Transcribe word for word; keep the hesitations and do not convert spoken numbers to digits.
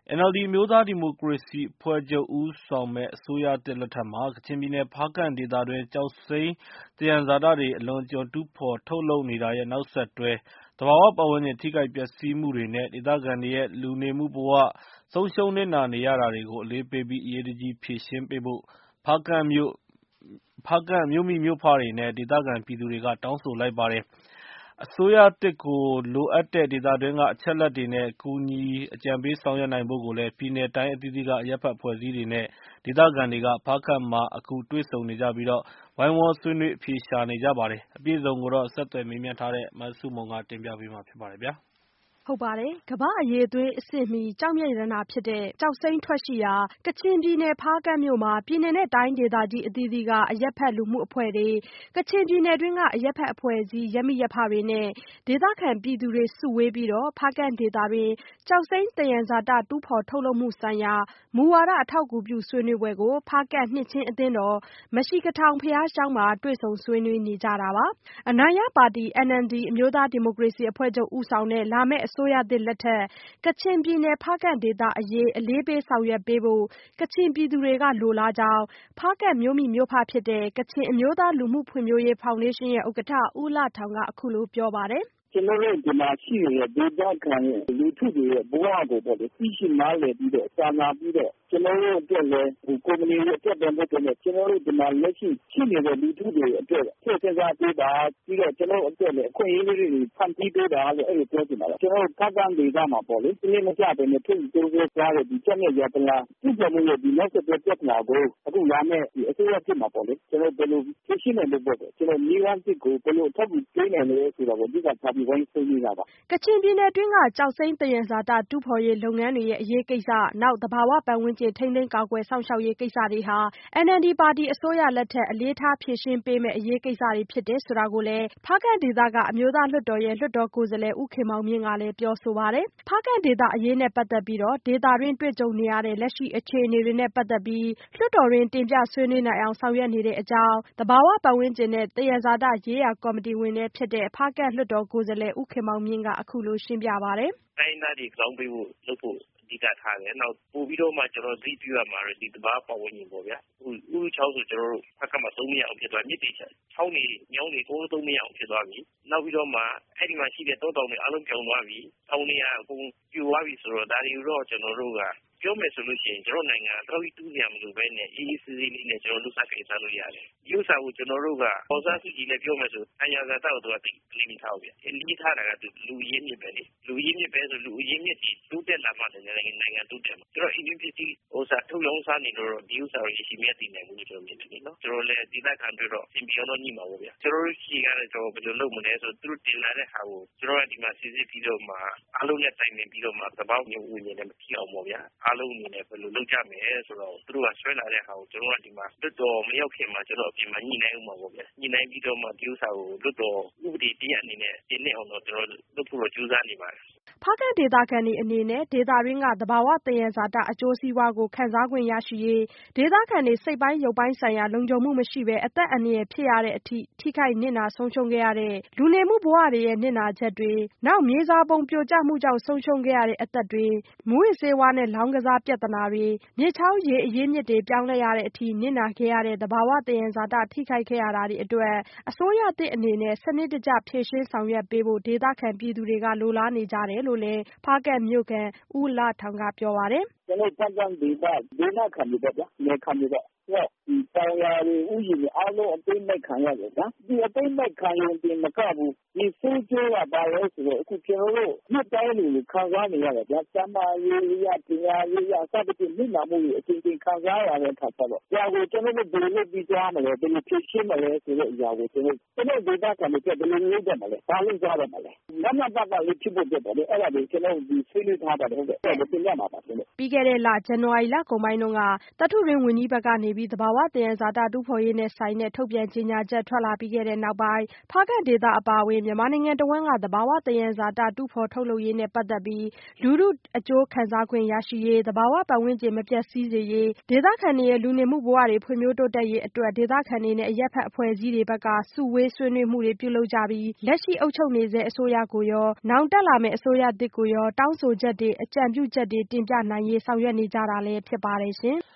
အန်အယ်လ်ဒီ အမျိုးသားဒီမိုကရေစီအဖွဲ့ချုပ်ဦးဆောင်မယ့်အစိုးရသစ်လက်ထက်မှာ ကချင်ပြည်နယ် ဖားကန့်ဒေသတွင်း ကျောက်စိမ်းသယံဇာတတွေ အလွန်အကျွံ တူးဖော်ထုတ်လုပ်နေတာရဲ့ နောက်ဆက်တွဲ သဘာဝပတ်ဝန်းကျင် ထိခိုက်ပျက်စီးမှုတွေနဲ့ ဒေသခံတွေရဲ့ လူနေမှုဘဝ ဆုံးရှုံးနစ်နာနေရတာတွေကို အလေးပေးပြီး အရေးတကြီးဖြေရှင်းပေးဖို့ ဖားကန့်မြို့မိမြို့ဖတွေနဲ့ ဒေသခံပြည်သူတွေက တောင်းဆိုလိုက်ပါတယ်။ အစိုးရသစ်ကို လိုအပ်တဲ့ ဒေသတွင်းက အချက်အလက်တွေနဲ့ ကူညီအကြံပေးဆောင်ရွက်နိုင်ဖို့ကိုလည်း ပြည်နယ်တိုင်းအသီးသီးက အရပ်ဘက်အဖွဲ့အစည်းတွေနဲ့ ဒေသခံတွေက ဖားကန့်မှာ အခုတွေ့ဆုံနေကြပြီး ဝိုင်းဝန်းဆွေးနွေးအဖြေရှာနေကြပါတယ်။ အပြည့်အစုံကို ဆက်သွယ်မေးမြန်းထားတဲ့ မဆုမွန်က တင်ပြပေးထားပါတယ်။ကမ္ဘာ့အရည်အသွေးအဆင့်မီ ကျောက်မျက်ရတနာဖြစ်တဲ့ ကျောက်စိမ်းထွက်ရှိရာ ကချင်ပြည်နယ် ဖားကန့်မြို့မှာ ပြည်နယ်နဲ့တိုင်းဒေသကြီးအသီးသီးက အရပ်ဘက်လူမှုအဖွဲ့တွေ၊ ကချင်ပြည်နယ်တွင်းက အရပ်ဘက်အဖွဲ့အစည်း ရပ်မိရပ်ဖတွေနဲ့ ဒေသခံပြည်သူတွေစုဝေးပြီး ဖားကန့်ဒေသတွင်း ကျောက်စိမ်းသယံဇာတ တူးဖော်ထုတ်လုပ်မှုဆိုင်ရာ မူဝါဒအထောက်အကူပြုဆွေးနွေးပွဲကို ဖားကန့်နှစ်ခြင်းအသင်းတော် မရှီကထောင်ဘုရားကျောင်းမှာ တွေ့ဆုံဆွေးနွေးနေကြတာပါ။ အနိုင်ရပါတီ အန်အယ်လ်ဒီ အမျိုးသားဒီမိုကရေစီအဖွဲ့ချုပ်ဦးဆောင်တဲ့ လာမယ့်အစိုးရသစ်လက်ထက် ကချင်ပြည်နယ် ဖားကန့်ဒေသအရေး အလေးပေးဆောင်ရွက်ပေးဖို့ ကချင်ပြည်သူတွေက လိုလားကြောင်း ဖားကန့်မြို့မိမြို့ဖဖြစ်တဲ့ ကချင်အမျိုးသားလူမှုဖွံ့ဖြိုးရေးဖောင်ဒေးရှင်းရဲ့ ဥက္ကဋ္ဌ ဦးလထောင်က အခုလိုပြောပါတယ်။ “ကျနော်တို့ဒီမှာရှိနေတဲ့ဒေသခံရဲ့လူထုတွေရဲ့ဘဝကိုပေါ့လေသိရှိနားလည်ပြီးတော့စာနာပြီးတော့ကျနော်တို့အတွက်လည်းကုမ္ပဏီတွေအတွက်ပဲမဟုတ်ဘဲနဲ့ကျနော်တို့ဒီမှာလက်ရှိရှိနေတဲ့လူထုတွေအတွက်ထည့်စဉ်းစားပေးပါပြီးတော့ကျနော်တို့အတွက်လည်းအခွင့်အရေးလေးတွေဖန်တီးပေးပါလို့အဲ့လိုပြောချင်ပါတယ်။ကျနော်တို့ဖားကန့်ဒေသမှာပေါ့လေဒီနေ့မကြဘဲနဲ့ထုတ်တိုးတိုးသွားတဲ့ဒီချက်မြက်ရတနာပြုလုပ်မှုရဲ့ဒီနောက်ဆက်တွဲပြဿနာကိုအခုလာမယ့်ဒီအစိုးရဖြစ်မှာပေါ့လေကျနော်တို့ဘယ်လိုဖြေရှင်းနိုင်လို့ပေါ့ကျနော်မျိုးဝမ်းတစ်ကိုဘယ်လိုအထောက်အကူပေးနိုင်လဲဆိုတာကိုအဓိကထားပြီးဝိုင်းဆွေးနွေးတာပါ။ကချင်ပြည်နယ်တွင်းက ကျောက်စိမ်းသယံဇာတ တူးဖော်ရေးလုပ်ငန်းတွေရဲ့ အရေးကိစ္စ၊ နောက် သဘာဝပတ်ဝန်းကျင် ထိန်းသိမ်းကာကွယ်စောင့်ရှောက်ရေးကိစ္စတွေဟာ အန်အယ်လ်ဒီပါတီအစိုးရလက်ထက် အလေးထားဖြေရှင်းပေးမယ့် အရေးကိစ္စတွေဖြစ်တယ်ဆိုတာကိုလည်း ဖားကန့်ဒေသက အမျိုးသားလွှတ်တော်ရဲ့ လွှတ်တော်ကိုယ်စားလှယ် ဦးခင်မောင်မြင့်ကလည်း ပြောဆိုပါတယ်။ ဖားကန့်ဒေသအရေးနဲ့ပတ်သက်ပြီး ဒေသတွင်းတွေ့ကြုံနေရတဲ့ လက်ရှိအခြေအနေတွေနဲ့ပတ်သက်ပြီး လွှတ်တော်တွင်းတင်ပြဆွေးနွေးနိုင်အောင်ဆောင်ရွက်နေတဲ့အကြောင်း သဘာဝပတ်ဝန်းကျင်နဲ့ သယံဇာတရေးရာကော်မတီဝင်လည်းဖြစ်တဲ့ ဖားကန့်လွှတ်တော်ကိုယ်စားလှယ် ဦးခင်မောင်မြင့်က အခုလိုရှင်းပြပါတယ်။“တိုင်းရင်းသားတွေဇောင်းပေးဖို့လုပ်ဖို့အဓိကထားတယ်။နောက်ပိုပြီးတော့မှကျနော်တို့သတိပြုရမှာတော့ဒီသဘာဝပတ်ဝန်းကျင်ပေါ့ဗျာ။ဥရုချောင်းဆိုကျနော်တို့ဖားကန့်မှာသုံးမရအောင်ဖြစ်သွားမြစ်တွေချောင်းတွေမြောင်းတွေအကုန်လုံးသုံးမရအောင်ဖြစ်သွားပြီ။နောက်ပြီးတော့မှအဲ့ဒီမှာရှိတဲ့တောတောင်တွေအားလုံးပြောင်းသွားပြီ။တောင်တွေကအကုန်ပြိုသွားပြီဆိုတော့ဒါတွေကိုတော့ကျနော်တို့ကပြောမယ်ဆိုလို့ရှိရင်ကျနော်တို့နိုင်ငံကတောက်ကြီးတူးစရာမလိုဘဲနဲ့အေးအေးဆေးဆေးလေးနဲ့ကျနော်တို့စကိုင်စားလို့ရတယ်။ဒီဥစ္စာကိုကျနော်တို့ကပေါ်စားစုကြည်လည်းပြောမယ်ဆိုသယံဇာတကိုသူကသိအလေးထားဘူးဗျ။အလေးထားတာကသူလူရင်းမြစ်ပဲလေ။လူရင်းမြစ်ပဲဆိုလူရင်းမြစ်ကြီးတိုးတက်လာမှလည်းနိုင်ငံတိုးတက်မှာ။ကျတော့အင်းပစ္စည်းဥစ္စာထုတ်ရောင်းစားနေလို့တော့ဒီဥစ္စာကိုရရှိမြတ်တည်နိုင်ဘူးလို့ကျနော်မြင်တယ်လေနော်။ကျနော်လည်းဒေသခံတွေတော့အင်ပြောင်းတော့ညှိမှာပေါ့ဗျာ။ကျနော်တို့ရှိကလည်းကျွန်တော်ဘယ်လိုလုပ်မလဲဆိုသူတို့တင်လာတဲ့ဟာကိုကျနော်ကဒီမှာစစ်စစ်ပြီးတော့မှအားလုံးနဲ့တိုင်ပင်ပြီးတော့မှသဘောမျိုးဝင်နေတယ်မဖြစ်အောင်ပေါ့ဗျာ။အားလုံးအနေနဲ့ဘယ်လိုလုပ်ကြမယ်ဆိုတော့သူတို့ကဆွဲလာတဲ့ဟာကိုကျနော်ကဒီမှာလွတ်တော်မရောက်ခင်မှာကျနော်အပြင်မှာညှိနှိုင်းအောင်ပါပေါ့ဗျာ။ညှိနှိုင်းပြီးတော့မှဒီဥစ္စာကိုလွတ်တော်ဥပဒေတရားအနေနဲ့တင်နေအောင်တော့ကျနော်လုပ်ဖို့ကြိုးစားနေပါတယ်။ ”ဖားကန့်ဒေသခံတွေအနေနဲ့ ဒေသတွင်းက သဘာဝသယံဇာတအကျိုးစီးပွားကိုခံစားခွင့်ရရှိရေး၊ ဒေသခံတွေစိတ်ပိုင်းရုပ်ပိုင်းဆိုင်ရာလုံခြုံမှုမရှိဘဲ အသက်အန္တရာယ်ဖြစ်ရတဲ့အထိ ထိခိုက်နစ်နာဆုံးရှုံးခဲ့ရတဲ့ လူနေမှုဘဝတွေရဲ့နစ်နာချက်တွေ၊ နောက်မြေစာပုံပြိုကျမှုကြောင့်ဆုံးရှုံးခဲ့ရတဲ့အသက်တွေ၊ မူးယစ်ဆေးဝါးနဲ့လောင်းကစားပြဿနာတွေ၊ မြစ်ချောင်းရေအရင်းမြစ်တွေပြောင်းလဲရတဲ့အထိနစ်နာခဲ့ရတဲ့ သဘာဝသယံဇာတထိခိုက်ခဲ့ရတာတွေအတွက် အစိုးရသစ်အနေနဲ့ စနစ်တကျဖြေရှင်းဆောင်ရွက်ပေးဖို့ ဒေသခံပြည်သူတွေကလိုလားနေကြတယ်လို့လည်း ဖားကန့်မြို့ခံ ဦးလထောင်ကပြောပါတယ်။“ကျနော်တို့ဖားကန့်ဒေသဒေသခံတွေပေါ့ဗျာနယ်ခံတွေပေါ့။ဒီတောင်ယာတွေဥယျာဉ်တွေအားလုံးအသိမ်းခံရတယ်ဗျာ။ဒီအသိမ်းခံရင်တင်မကဘူးဒီဆိုးကျိုးကဘာလဲဆိုတော့အခုကျနော်တို့နှစ်တိုင်းလိုခံစားနေရတယ်ဗျာ။ကျန်းမာရေးရပညာရေးရအစသဖြင့်နစ်နာမှုတွေအချိန်ချင်းခံစားရတဲ့အခါကျတော့ဒါကိုကျနော်တို့ဘယ်လိုလုပ်ပြီးသွားမလဲဘယ်လိုဖြေရှင်းမလဲဆိုတဲ့အရာကိုကျနော်တို့ဒေသခံတွေဘယ်လိုလုပ်ကြမလဲဘာလို့ကြရမလဲ။မနက်ပတ်ပတ်လေးဖြစ်ဖို့အတွက်ပေါ့လေအဲ့ဒါတွေကျနော်တို့ဒီဆွေးနွေးထားပါတယ်ဟုတ်ကဲ့အဲ့ဒါတင်ပြမှာပါပြီးခဲ့ခဲ့တဲ့လ ဇန်နဝါရီလကုန်ပိုင်းတုန်းက သတ္တုတွင်းဝန်ကြီးဘက်ကနေပြီး သဘာဝသယံဇာတတူးဖော်ရေးနဲ့ဆိုင်တဲ့ထုတ်ပြန်ကြေညာချက်ထွက်လာပြီးခဲ့တဲ့နောက်ပိုင်း ဖားကန့်ဒေသအပါအဝင် မြန်မာနိုင်ငံတဝန်းက သဘာဝသယံဇာတတူးဖော်ထုတ်လုပ်ရေးနဲ့ပတ်သက်ပြီး လူထုအကျိုးခံစားခွင့်ရရှိရေး၊ သဘာဝပတ်ဝန်းကျင်မပျက်စီးစေရေး၊ ဒေသခံတွေရဲ့လူနေမှုဘဝတွေဖွံ့ဖြိုးတိုးတက်ရေးအတွက် ဒေသခံတွေနဲ့အရပ်ဘက်အဖွဲ့အစည်းတွေဘက်က စုဝေးဆွေးနွေးမှုတွေပြုလုပ်ကြပြီး လက်ရှိအုပ်ချုပ်နေဆဲအစိုးရကိုရော နောင်တက်လာမယ့်အစိုးရသစ်ကိုရော တောင်းဆိုချက်တွေအကြံပြုချက်တွေတင်ပြနိုင်ရေးဆောင်ရွက်နေကြတာလည်းဖြစ်ပါတယ်ရှင်။